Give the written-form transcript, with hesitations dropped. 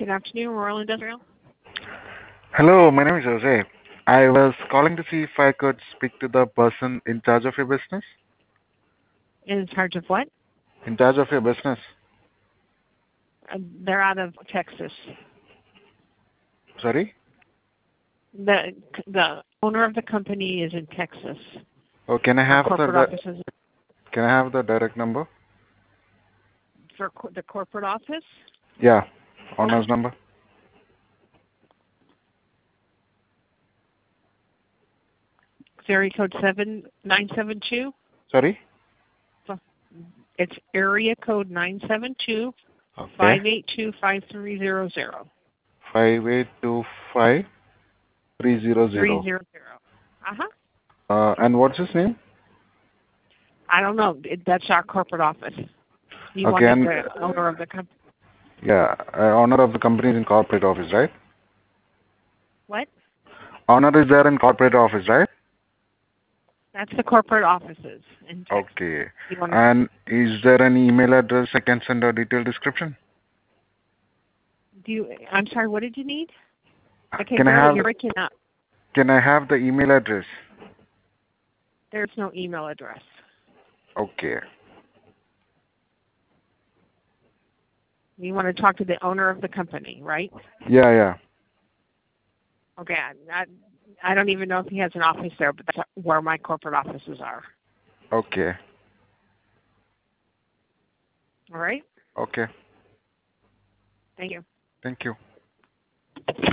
Good afternoon, Royal Industrial. Hello, my name is Jose. I was calling to see if I could speak to the person in charge of your business. In charge of what? In charge of your business. They're out of Texas. Sorry? The owner of the company is in Texas. Oh, can I Our have corporate office is can I have the direct number? for the corporate office. Yeah, owner's number. Area code 7972. Sorry? It's area code 972 Okay. 582 5300. 5825 300. 300. And what's his name? I don't know. That's our corporate office. You Okay, wanted and the owner of the company. yeah, owner of the company is in corporate office, right? What? Owner is there in corporate office, right? That's the corporate offices in Texas. Okay. You want And is there any email address I can send a detailed description? I'm sorry, what did you need? Okay, Can I have you're breaking up. Can I have the email address? There's no email address. Okay. You want to talk to the owner of the company, right? Yeah. Okay, I don't even know if he has an office there, but that's where my corporate offices are. Okay. All right? Okay. Thank you. Thank you.